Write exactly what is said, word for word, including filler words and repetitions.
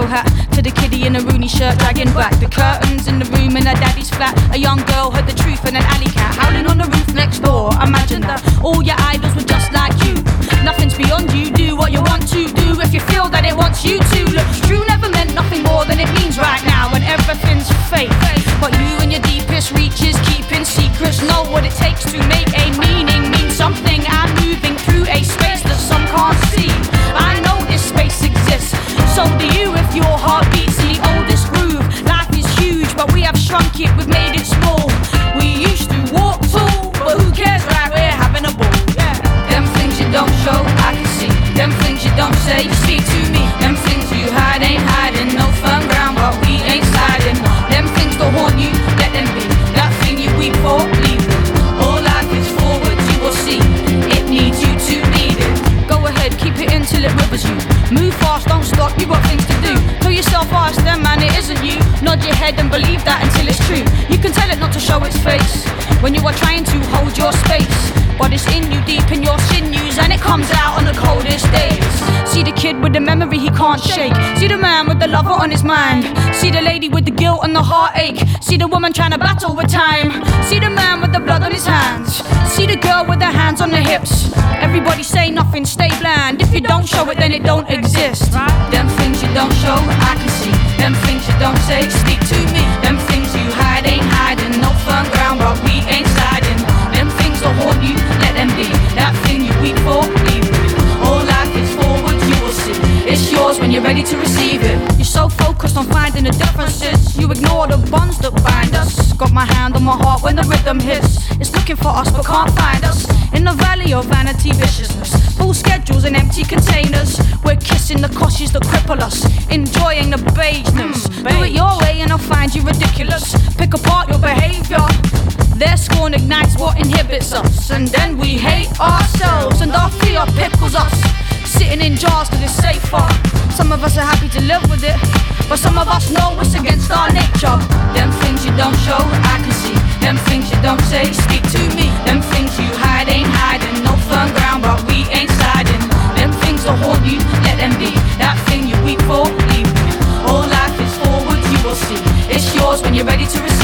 bolo hat to the kiddie in a Rooney shirt dragging back the curtains in the room in her daddy's flat. A young girl heard the truth in an alley cat howling on the roof next door. Imagine that all your idols were just like you. Nothing's beyond you, do what you want to do if you feel that it wants you to. Look, true never meant nothing more than it means right now when everything's fake. But you and your deepest reaches, keeping secrets, know what it takes to make a meaning mean something. I'm moving through a space that some can't see. I know this space exists, so do you if your heart beats the oldest groove. Life is huge, but we have shrunk it, we've made it small. We used to walk tall, but who cares, right? We're having a ball. Yeah. Them things you don't show, I can see. Them things you don't say, you speak to me. Them things you hide ain't hiding. No firm ground, but we ain't sliding. Them things don't haunt you, let them be. That thing you weep for, leave it. All life is forward, you will see. It needs you to lead it. Go ahead, keep it in till it rivers you. Move fast, don't stop, you got things to do. Tell yourself, ask them, man, it isn't you. Nod your head and believe that until it's true. You can tell it not to show its face when you are trying to hold your space. But it's in you, deep in your sinews, and it comes out on the coldest days. See the kid with the memory he can't shake. See the man with the lover on his mind. See the lady with the guilt and the heartache. See the woman trying to battle with time. See the man with the blood on his hands. See the girl with her hands on the hips. Everybody say nothing, stay bland. If you don't show it, then it don't exist. Them things you don't show, I can see. Them things you don't say, speak to me. Them things you hide ain't hiding. No firm ground, but we ain't sliding. Them things will haunt you, let them be. That thing you weep for, leave it. All life is forward, you will see. It's yours when you're ready to receive it. You're so focused on finding the differences, you ignore the bonds that bind us. Got my hand on my heart when the rhythm hits. It's looking for us but can't find us. In the valley of vanity viciousness, full schedules and empty containers. We're kissing the cautions that cripple us, enjoying the beigeness. Mm, Do it your way and I'll find you ridiculous. Pick apart your behavior. Their scorn ignites what inhibits us, and then we hate ourselves, and our fear pickles us. Sitting in jars cause it's safer. Some of us are happy to live with it, but some of us know it's against our nature. Them things you don't show, I can see. Them things you don't say, speak to me. Them things you hide ain't hiding. No firm ground, but we ain't sliding. Them things will haunt you, let them be. That thing you weep for, leave me. All life is forward, you will see. It's yours when you're ready to receive.